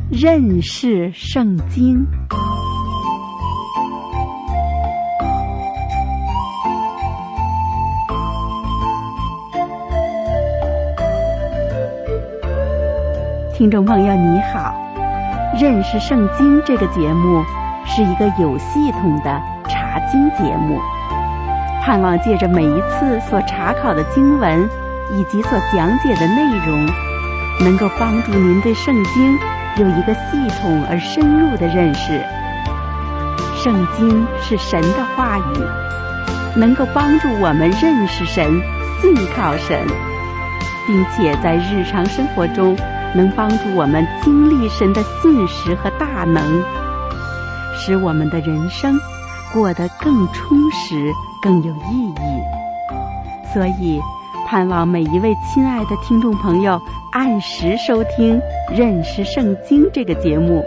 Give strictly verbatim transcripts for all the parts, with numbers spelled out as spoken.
认识圣经。听众朋友你好，认识圣经这个节目是一个有系统的查经节目，盼望借着每一次所查考的经文以及所讲解的内容，能够帮助您对圣经有一个系统而深入的认识。圣经是神的话语，能够帮助我们认识神、信靠神，并且在日常生活中能帮助我们经历神的信实和大能，使我们的人生过得更充实、更有意义。所以盼望每一位亲爱的听众朋友按时收听《认识圣经》这个节目。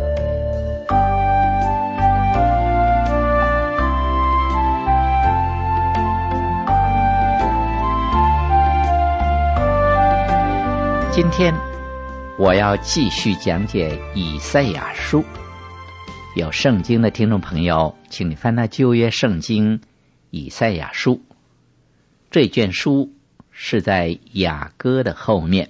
今天我要继续讲解以赛亚书。有圣经的听众朋友，请你翻到旧约圣经以赛亚书。这卷书是在雅歌的后面。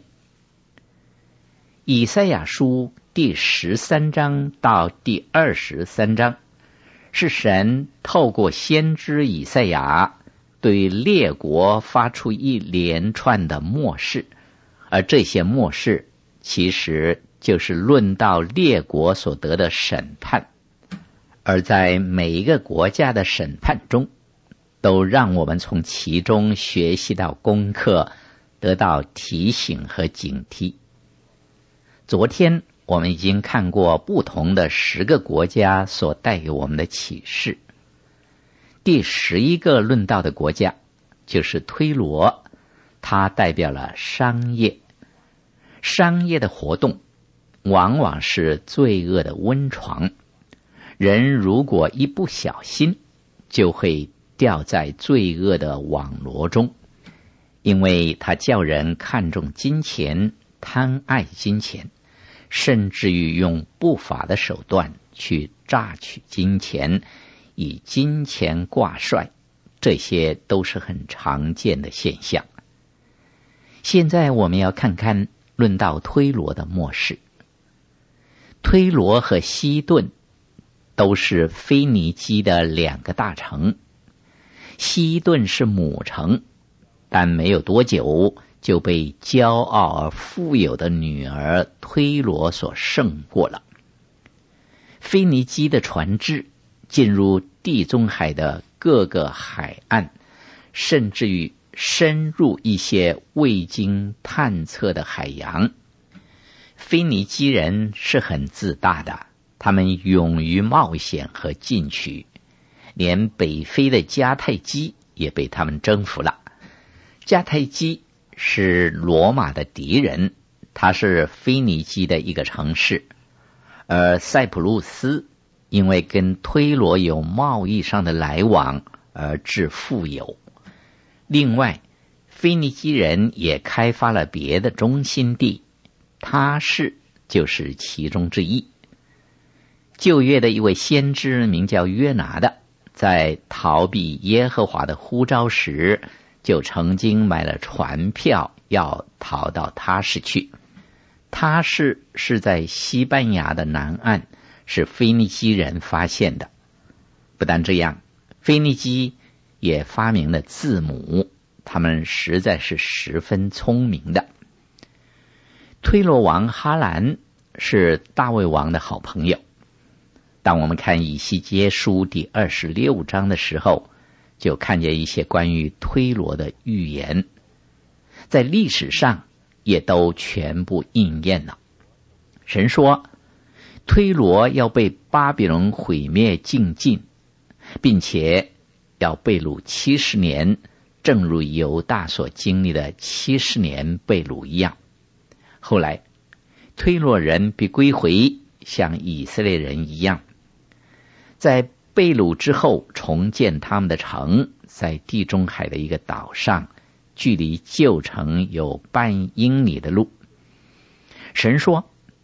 以赛亚书第十三章到第二十三章是神透过先知以赛亚对列国发出一连串的默示，而这些默示其实就是论到列国所得的审判，而在每一个国家的审判中，都让我们从其中学习到功课，得到提醒和警惕。昨天我们已经看过不同的十个国家所带给我们的启示。第十一个论到的国家就是推罗，它代表了商业。商业的活动往往是罪恶的温床，人如果一不小心就会掉在罪恶的网罗中，因为它叫人看重金钱，贪爱金钱，甚至于用不法的手段去榨取金钱，以金钱挂帅，这些都是很常见的现象。现在我们要看看论到推罗的末世。推罗和西顿都是腓尼基的两个大城，西顿是母城，但没有多久就被骄傲而富有的女儿推罗所胜过了。腓尼基的船只进入地中海的各个海岸，甚至于深入一些未经探测的海洋。腓尼基人是很自大的，他们勇于冒险和进取，连北非的迦太基也被他们征服了。迦太基是罗马的敌人，它是腓尼基的一个城市，而塞浦路斯因为跟推罗有贸易上的来往而致富有。另外，腓尼基人也开发了别的中心地，他是就是其中之一。旧约的一位先知名叫约拿的，在逃避耶和华的呼召时，就曾经买了船票要逃到他市去。他市是在西班牙的南岸，是腓尼基人发现的。不但这样，腓尼基也发明了字母，他们实在是十分聪明的。推罗王哈兰是大卫王的好朋友。当我们看以西结书第二十六章的时候，就看见一些关于推罗的预言，在历史上也都全部应验了。神说推罗要被巴比伦毁灭尽尽，并且要被掳七十年，正如犹大所经历的七十年被掳一样。后来推罗人必归回，像以色列人一样，在被掳之后重建他们的城，在地中海的一个岛上，距离旧城有半英里的路。神说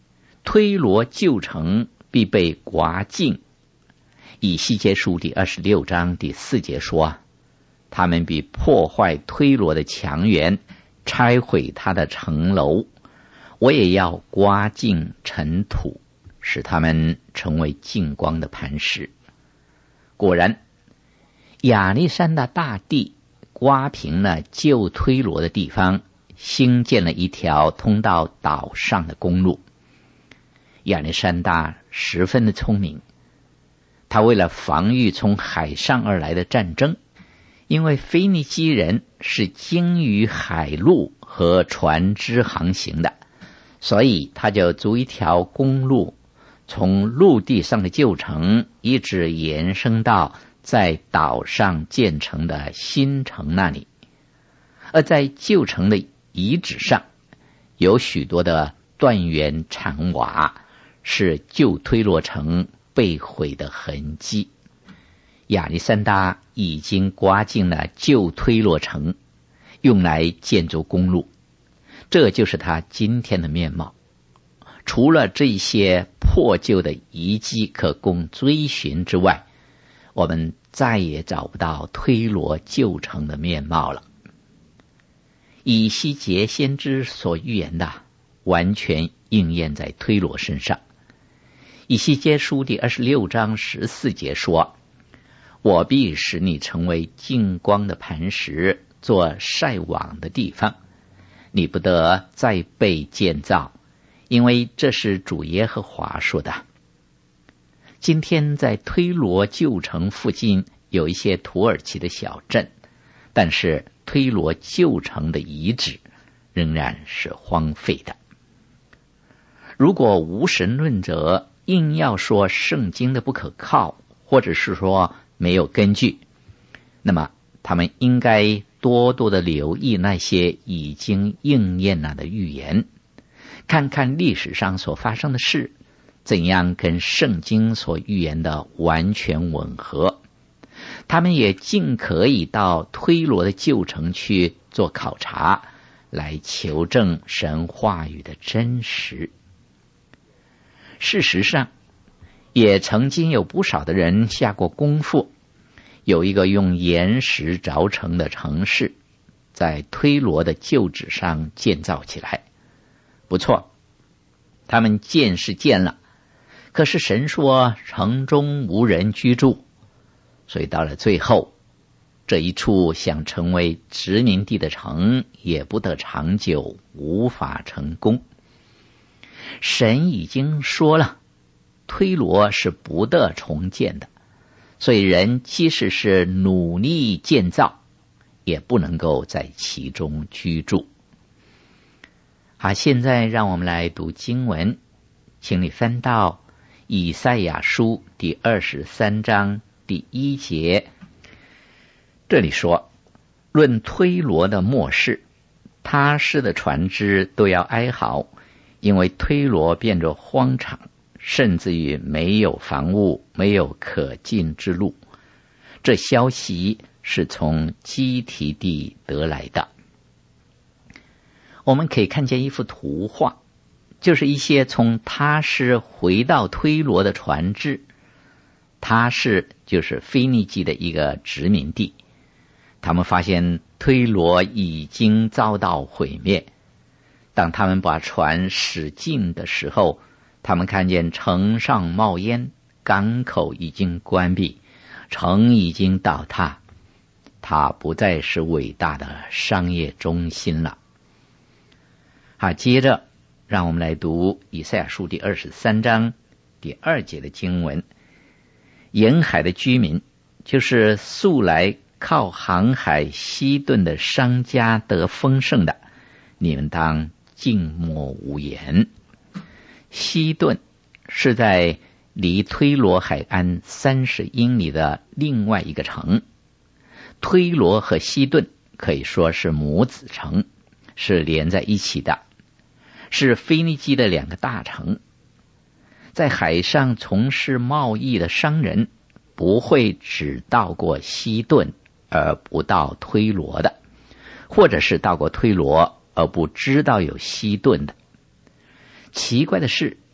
推罗旧城必被刮尽。以西结书第二十六章第四节说，他们必破坏推罗的墙垣，拆毁他的城楼，我也要刮尽尘土，使他们成为净光的磐石。果然，亚历山大大帝刮平了旧推罗的地方，兴建了一条通到岛上的公路。亚历山大十分的聪明，他为了防御从海上而来的战争，因为腓尼基人是精于海路和船只航行的，所以他就筑一条公路，从陆地上的旧城一直延伸到在岛上建成的新城那里。而在旧城的遗址上，有许多的断垣残瓦，是旧推罗城被毁的痕迹。亚历山大已经刮尽了旧推罗城，用来建筑公路，这就是他今天的面貌。除了这些破旧的遗迹可供追寻之外，我们再也找不到推罗旧城的面貌了。以西结先知所预言的完全应验在推罗身上。以西结书第二十六章十四节说，我必使你成为净光的磐石，做晒网的地方，你不得再被建造，因为这是主耶和华说的。今天在推罗旧城附近有一些土耳其的小镇，但是推罗旧城的遗址仍然是荒废的。如果无神论者硬要说圣经的不可靠，或者是说没有根据，那么他们应该多多的留意那些已经应验了的预言，看看历史上所发生的事怎样跟圣经所预言的完全吻合。他们也尽可以到推罗的旧城去做考察，来求证神话语的真实。事实上，也曾经有不少的人下过功夫，有一个用岩石凿成的城市，在推罗的旧址上建造起来。不错，他们建是建了，可是神说城中无人居住，所以到了最后，这一处想成为殖民地的城也不得长久，无法成功。神已经说了，推罗是不得重建的，所以人即使是努力建造，也不能够在其中居住。好，现在让我们来读经文，请你翻到以赛亚书第二十三章第一节。这里说，论推罗的末世，他施的船只都要哀嚎，因为推罗变作荒场，甚至于没有房屋，没有可进之路。这消息是从基提地得来的。我们可以看见一幅图画，就是一些从他施回到推罗的船只。他施就是腓尼基的一个殖民地，他们发现推罗已经遭到毁灭。当他们把船驶进的时候，他们看见城上冒烟，港口已经关闭，城已经倒塌，它不再是伟大的商业中心了。好，接着让我们来读以赛亚书第二十三章第二节的经文。沿海的居民，就是素来靠航海西顿的商家得丰盛的，你们当静默无言。西顿是在离推罗海岸三十英里的另外一个城。推罗和西顿可以说是母子城，是连在一起的，是腓尼基的两个大城。在海上从事贸易的商人不会只到过西顿而不到推罗的，或者是到过推罗而不知道有西顿的。奇怪的是，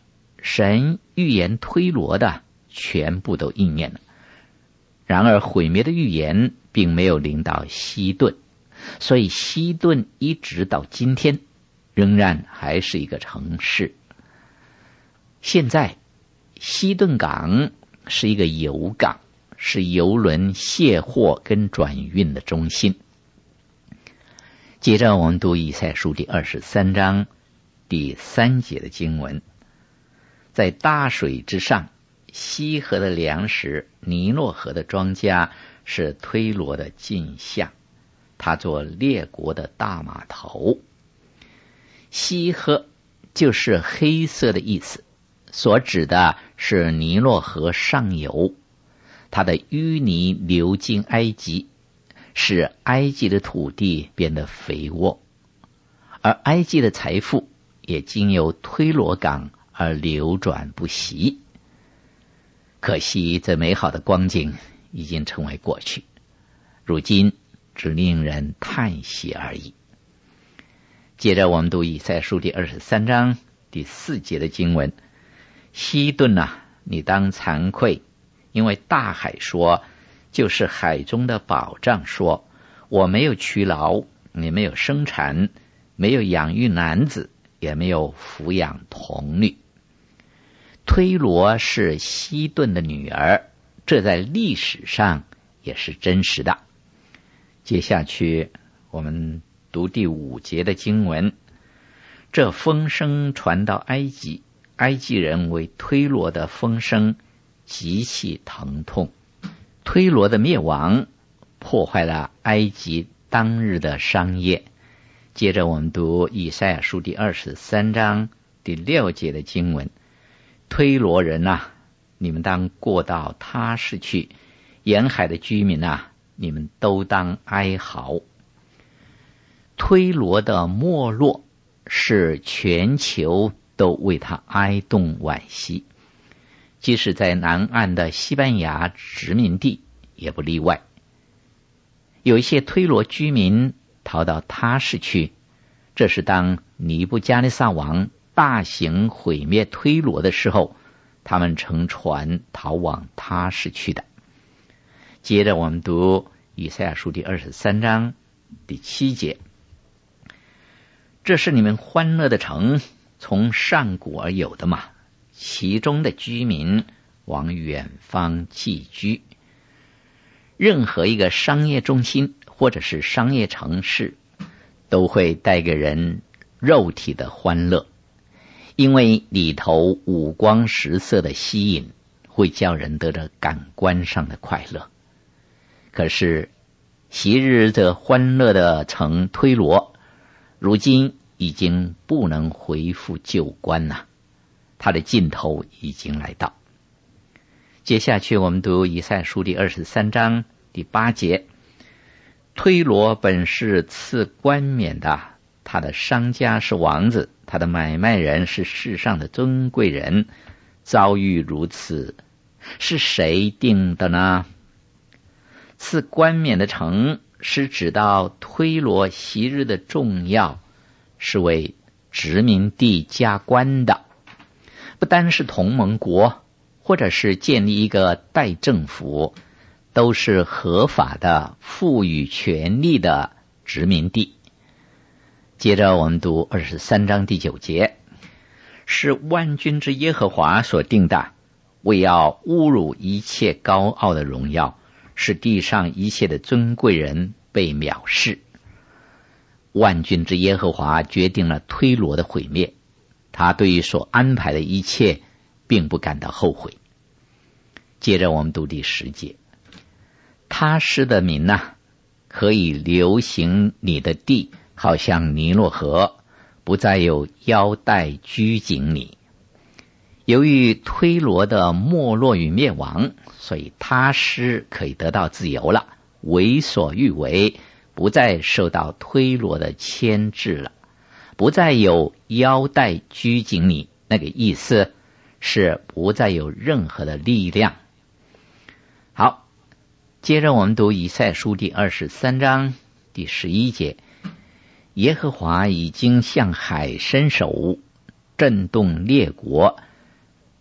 神预言推罗的全部都应验了。然而毁灭的预言并没有临到西顿，所以西顿一直到今天仍然还是一个城市。现在西顿港是一个油港，是邮轮卸货跟转运的中心。接着我们读以赛亚书第二十三章第三节的经文，在大水之上，西河的粮食，尼诺河的庄稼，是推罗的镜像，他做列国的大码头。西河就是黑色的意思，所指的是尼诺河上游，它的淤泥流经埃及，使埃及的土地变得肥沃，而埃及的财富也经由推罗港而流转不息。可惜这美好的光景已经成为过去，如今只令人叹息而已。接着我们读以赛亚书第二十三章第四节的经文，西顿啊，你当惭愧，因为大海说，就是海中的宝藏说，我没有劬劳，也没有生产，没有养育男子，也没有抚养童女。推罗是西顿的女儿，这在历史上也是真实的。接下去我们读第五节的经文，这风声传到埃及，埃及人为推罗的风声极其疼痛。推罗的灭亡破坏了埃及当日的商业。接着我们读以赛亚书第二十三章第六节的经文，推罗人啊，你们当过到他市去，沿海的居民啊，你们都当哀嚎。推罗的没落是全球都为他哀动惋惜，即使在南岸的西班牙殖民地也不例外。有一些推罗居民逃到他市去，这是当尼布加尼撒王大型毁灭推罗的时候，他们乘船逃往他市去的。接着我们读以赛亚书第二十三章第七节，这是你们欢乐的城，从上古而有的嘛，其中的居民往远方寄居。任何一个商业中心或者是商业城市都会带给人肉体的欢乐，因为里头五光十色的吸引会叫人得着感官上的快乐。可是昔日这欢乐的城推罗，如今已经不能恢复旧观了，它的尽头已经来到。接下去我们读以赛亚书第二十三章第八节，推罗本是赐冠冕的，他的商家是王子，他的买卖人是世上的尊贵人，遭遇如此，是谁定的呢？赐冠冕的城是指到推罗昔日的重要，是为殖民地加官的，不单是同盟国，或者是建立一个代政府，都是合法的赋予权力的殖民地。接着我们读二十三章第九节，是万军之耶和华所定的，为要侮辱一切高傲的荣耀，使地上一切的尊贵人被藐视。万军之耶和华决定了推罗的毁灭，他对于所安排的一切并不感到后悔。接着我们读第十节，他施的民啊，可以流行你的地，好像尼罗河，不再有腰带拘谨你。由于推罗的没落与灭亡，所以他施可以得到自由了，为所欲为，不再受到推罗的牵制了，不再有腰带拘谨你，那个意思是不再有任何的力量。好，接着我们读以赛亚书第二十三章第十一节，耶和华已经向海伸手，震动列国，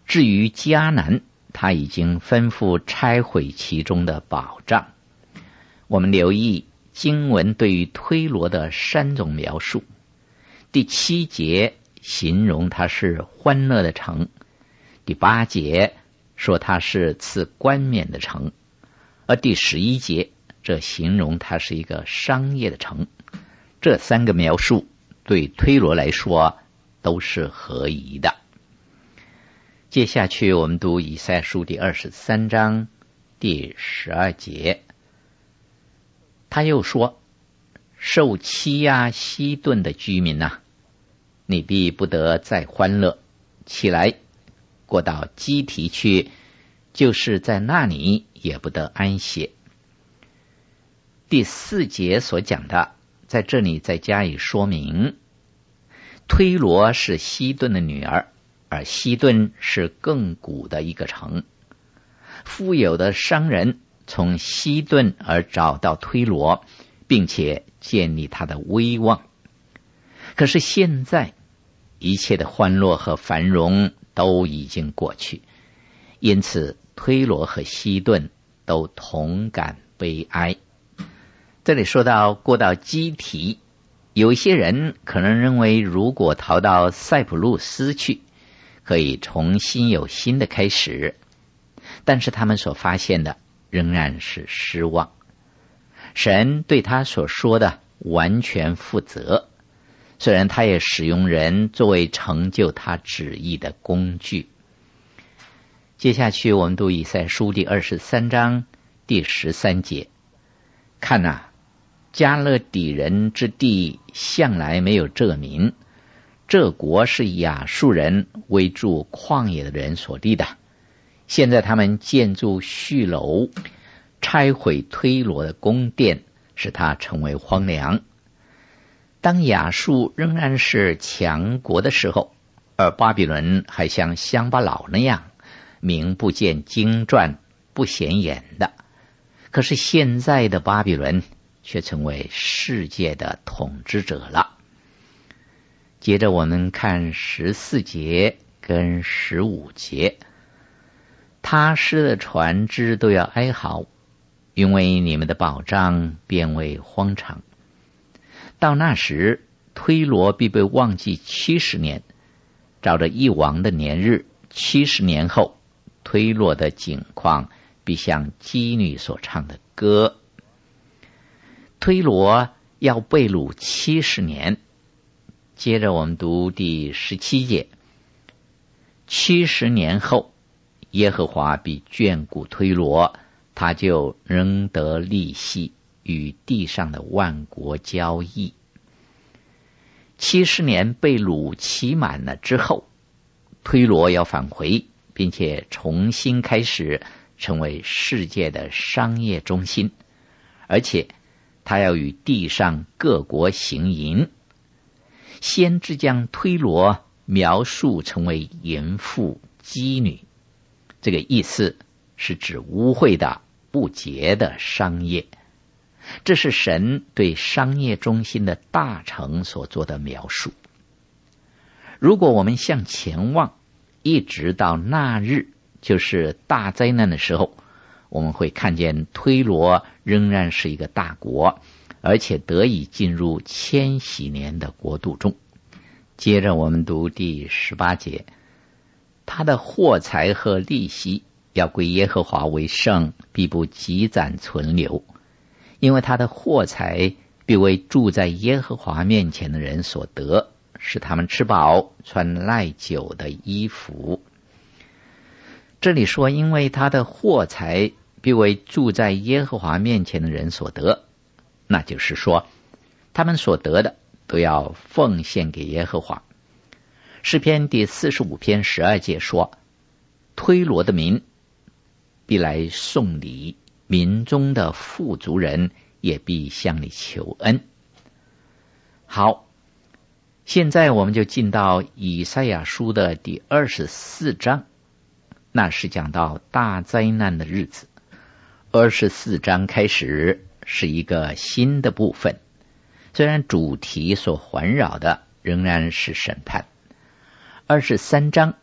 至于迦南，他已经吩咐拆毁其中的宝藏。我们留意经文对于推罗的三种描述。第七节形容它是欢乐的城，第八节说它是赐冠冕的城，而第十一节这形容它是一个商业的城。这三个描述对推罗来说都是合宜的。接下去我们读以赛亚书第二十三章第十二节，他又说：受欺压西顿的居民啊，你必不得再欢乐，起来过到基提去，就是在那里也不得安歇。第四节所讲的在这里再加以说明，推罗是西顿的女儿，而西顿是亘古的一个城。富有的商人从西顿而找到推罗，并且建立他的威望。可是现在一切的欢乐和繁荣都已经过去，因此推罗和西顿都同感悲哀。这里说到过到基提，有一些人可能认为如果逃到塞浦路斯去，可以重新有新的开始，但是他们所发现的仍然是失望。神对他所说的完全负责，虽然他也使用人作为成就他旨意的工具。接下去我们读以赛亚书第二十三章第十三节，看啊，加勒底人之地向来没有这民，这国是亚述人为住旷野的人所立的。现在他们建筑叙楼，拆毁推罗的宫殿，使它成为荒凉。当亚述仍然是强国的时候，而巴比伦还像乡巴佬那样名不见经传，不显眼的，可是现在的巴比伦却成为世界的统治者了。接着我们看十四节跟十五节，他施的船只都要哀嚎，因为你们的保障变为荒场。到那时，推罗必被忘记七十年，照着一王的年日，七十年后，推罗的景况必像妓女所唱的歌。推罗要被掳七十年。接着我们读第十七节，七十年后，耶和华必眷顾推罗，他就仍得利息，与地上的万国交易。七十年被掳期满了之后，推罗要返回，并且重新开始成为世界的商业中心，而且他要与地上各国行淫。先知将推罗描述成为淫妇妓女，这个意思是指污秽的不洁的商业。这是神对商业中心的大城所做的描述。如果我们向前望，一直到那日，就是大灾难的时候，我们会看见推罗仍然是一个大国，而且得以进入千禧年的国度中。接着我们读第十八节，他的货财和利息要归耶和华为圣，必不积攒存留，因为他的货财必为住在耶和华面前的人所得，使他们吃饱，穿耐久的衣服。这里说，因为他的货财必为住在耶和华面前的人所得，那就是说，他们所得的都要奉献给耶和华。诗篇第四十五篇十二节说，推罗的民必来送礼，民中的富足人也必向你求恩。好，现在我们就进到以赛亚书的第二十四章，那是讲到大灾难的日子。二十四章开始是一个新的部分，虽然主题所环绕的仍然是审判。二十三章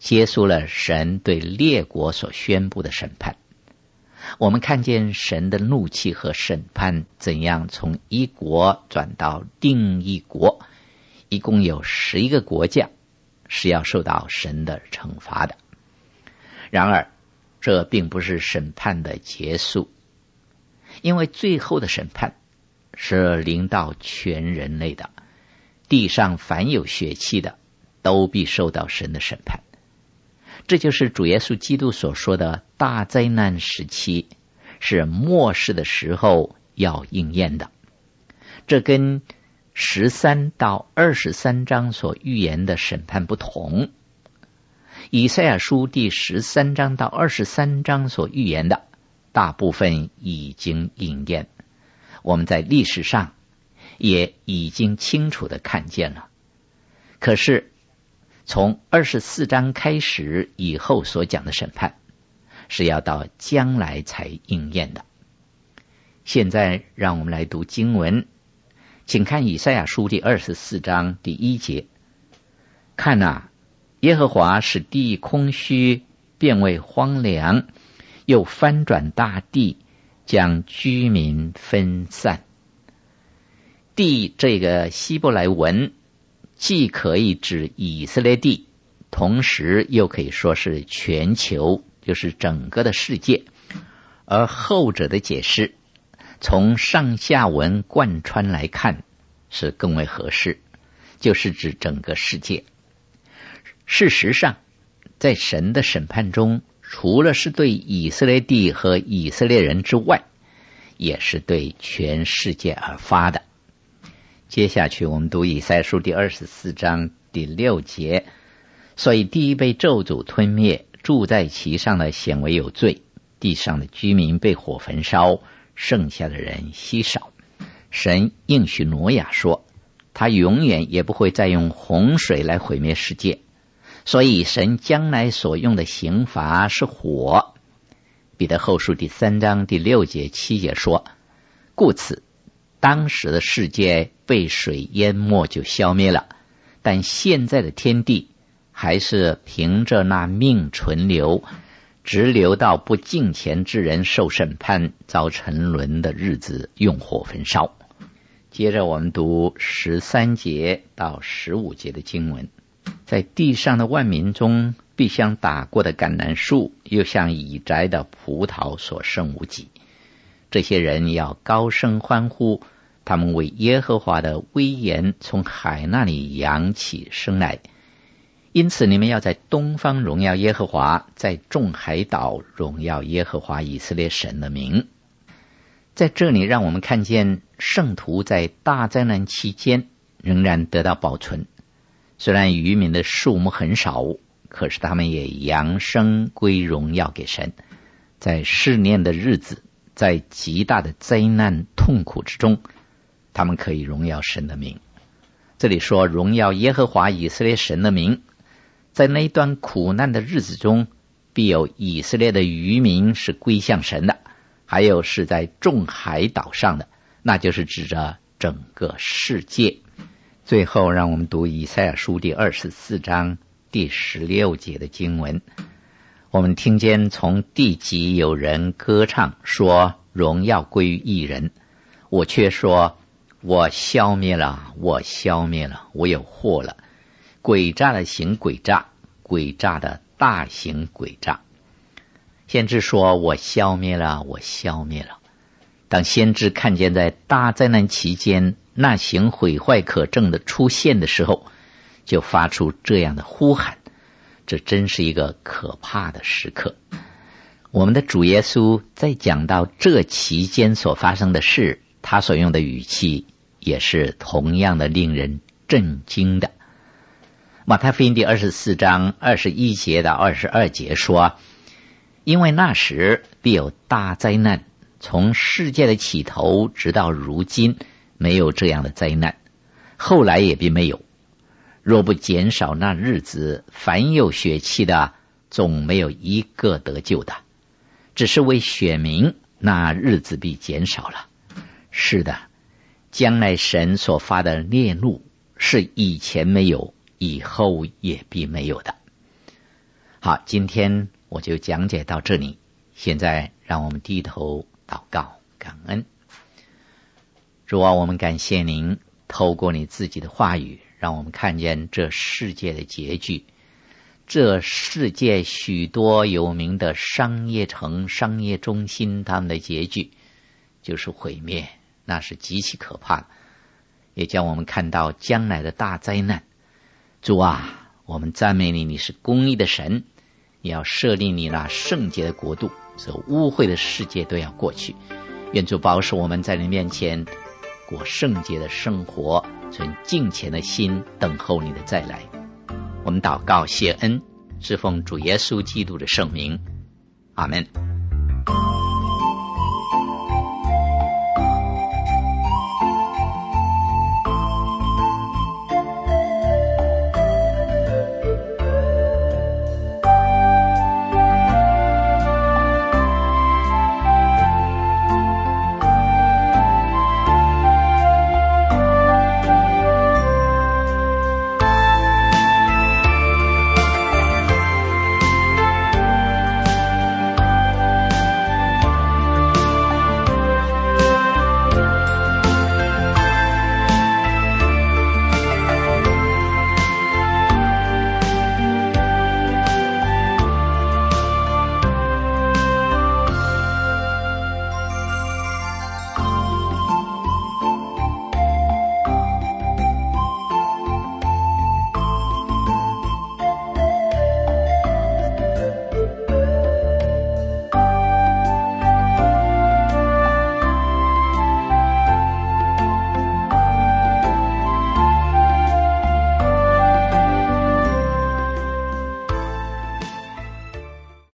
结束了神对列国所宣布的审判。我们看见神的怒气和审判怎样从一国转到另一国，一共有十一个国家是要受到神的惩罚的。然而这并不是审判的结束，因为最后的审判是临到全人类的，地上凡有血气的都必受到神的审判。这就是主耶稣基督所说的大灾难时期，是末世的时候要应验的。这跟十三到二十三章所预言的审判不同。以赛亚书第十三章到二十三章所预言的大部分已经应验，我们在历史上也已经清楚地看见了。可是从二十四章开始以后所讲的审判是要到将来才应验的。现在让我们来读经文，请看以赛亚书第二十四章第一节。看啊，耶和华使地空虚，变为荒凉，又翻转大地，将居民分散。地这个希伯来文既可以指以色列地，同时又可以说是全球，就是整个的世界。而后者的解释从上下文贯穿来看是更为合适，就是指整个世界。事实上，在神的审判中，除了是对以色列地和以色列人之外，也是对全世界而发的。接下去我们读以赛亚书第二十四章第六节。所以地被咒诅吞灭，住在其上的显为有罪，地上的居民被火焚烧，剩下的人稀少。神应许挪亚说，他永远也不会再用洪水来毁灭世界，所以神将来所用的刑罚是火。彼得后书第三章第六节七节说，故此当时的世界被水淹没就消灭了，但现在的天地还是凭着那命存留，直留到不敬虔之人受审判遭沉沦的日子，用火焚烧。接着我们读十三节到十五节的经文。在地上的万民中，必像打过的橄榄树，又像已摘的葡萄，所剩无几。这些人要高声欢呼，他们为耶和华的威严从海那里扬起声来。因此你们要在东方荣耀耶和华，在众海岛荣耀耶和华以色列神的名。在这里让我们看见圣徒在大灾难期间仍然得到保存，虽然渔民的数目很少，可是他们也扬声归荣耀给神。在试炼的日子，在极大的灾难痛苦之中，他们可以荣耀神的名。这里说荣耀耶和华以色列神的名，在那一段苦难的日子中，必有以色列的渔民是归向神的，还有是在众海岛上的，那就是指着整个世界。最后让我们读以赛亚书第二十四章第十六节的经文。我们听见从地极有人歌唱，说荣耀归于一人，我却说我消灭了，我消灭了，我有祸了。诡诈的行诡诈，诡诈的大行诡诈。先知说我消灭了，我消灭了。当先知看见在大灾难期间那行毁坏可证的出现的时候，就发出这样的呼喊，这真是一个可怕的时刻。我们的主耶稣在讲到这期间所发生的事，他所用的语气也是同样的令人震惊的。马太福音第二十四章二十一节到二十二节说，因为那时必有大灾难，从世界的起头直到如今没有这样的灾难，后来也必没有。若不减少那日子，凡有血气的总没有一个得救的，只是为选民，那日子必减少了。是的，将来神所发的烈怒是以前没有，以后也必没有的。 好，今天我就讲解到这里，现在让我们低头祷告感恩。主啊，我们感谢您透过你自己的话语，让我们看见这世界的结局。这世界许多有名的商业城、商业中心，他们的结局就是毁灭，那是极其可怕的，也将我们看到将来的大灾难。主啊，我们赞美你，你是公义的神，也要设立你那圣洁的国度，所污秽的世界都要过去。愿主保守我们在你面前过圣洁的生活，存敬虔的心等候你的再来。我们祷告谢恩，是奉主耶稣基督的圣名，阿们。